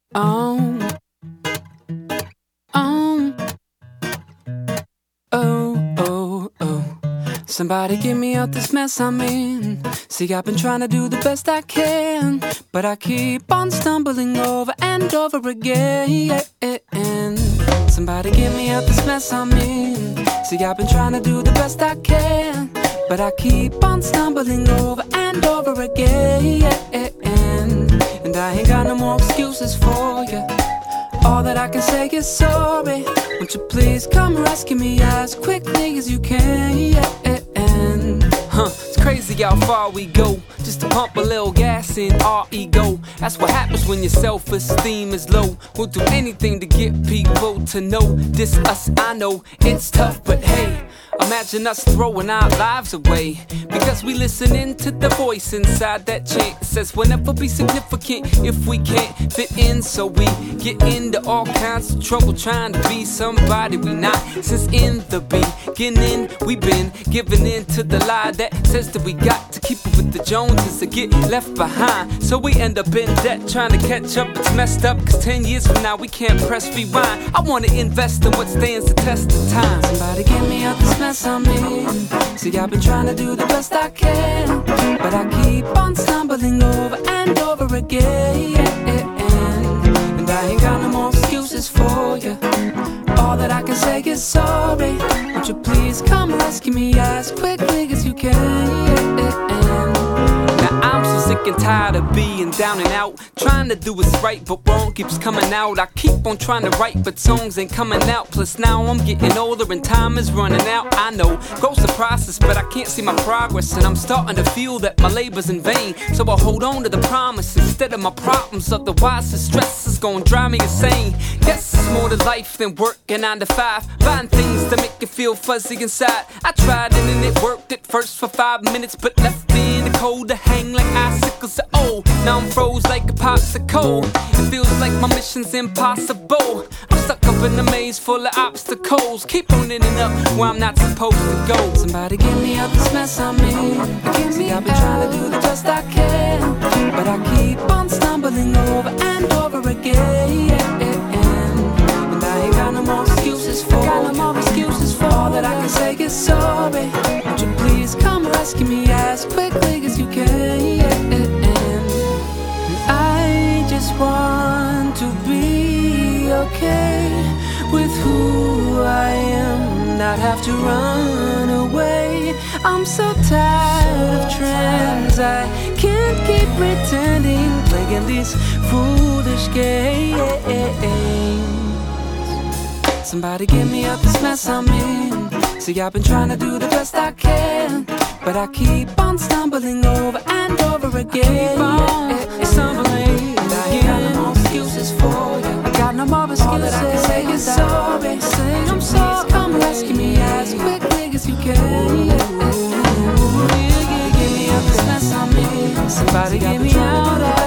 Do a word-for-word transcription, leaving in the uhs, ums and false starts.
Um, um, oh, oh, oh. Somebody get me out this mess I'm in. See, I've been trying to do the best I can, but I keep on stumbling over and over again. Somebody get me out this mess I'm in. See, I've been trying to do the best I can, but I keep on stumbling over and over again. And I ain't got no more excuses for you. All that I can say is sorry. Won't you please come rescue me as quickly as you can? Huh, it's crazy how far we go just to pump a little gas in our ego. That's what happens when your self-esteem is low. We'll do anything to get people to know this us. I know it's tough, but hey, imagine us throwing our lives away because we listening to the voice inside that chant that says we'll never be significant if we can't fit in. So we get into all kinds of trouble trying to be somebody we not. Since in the beginning we've been giving in to the lie that says that we got to keep up with the Joneses to get left behind. So we end up in debt trying to catch up. It's messed up cause ten years from now we can't press rewind. I wanna invest in what stands the test of time. Somebody get me out this mess I'm in. See, I've been trying to do the best I can, but I keep on stumbling over and over again. And I ain't got no more excuses for you. All that I can say is sorry. Won't you please come rescue me as quickly as you can? Now I'm so sick and tired of being down and out, trying to do what's right, but wrong keeps coming out. I keep on trying to write, but songs ain't coming out. Plus now I'm getting older and time is running out. I know, growth's the process, but I can't see my progress, and I'm starting to feel that my labor's in vain. So I hold on to the promise instead of my problems. Otherwise the stress is gonna drive me insane. Guess it's more to life than working nine to five, buying things to make you feel fuzzy inside. I tried and then it worked at first for five minutes, but left me in the cold to hang like icicles. Oh, now I'm froze like a popsicle. It feels like my mission's impossible. I'm stuck up in a maze full of obstacles. Keep on ending up where I'm not supposed to go. Somebody get me out this mess I'm in. Get me, I've been trying to do the best I can, but I keep on stumbling over and over again. And I ain't got no more excuses for. Got no more excuses for. All that I can say is sorry. Won't you please come rescue me as quickly as you can? I just want to be okay with who I am, not have to run away. I'm so tired of trends, I can't keep pretending, playing these foolish games. Somebody get me out this mess I'm in. See, I've been trying to do the best I can, but I keep on stumbling over and over again. I keep on stumbling, and I ain't got no more excuses for you. I got no more excuses. All that I can say is sorry. Say I'm sorry. Come rescue me as quickly as you can. Get me out this mess I'm in. Somebody get me out of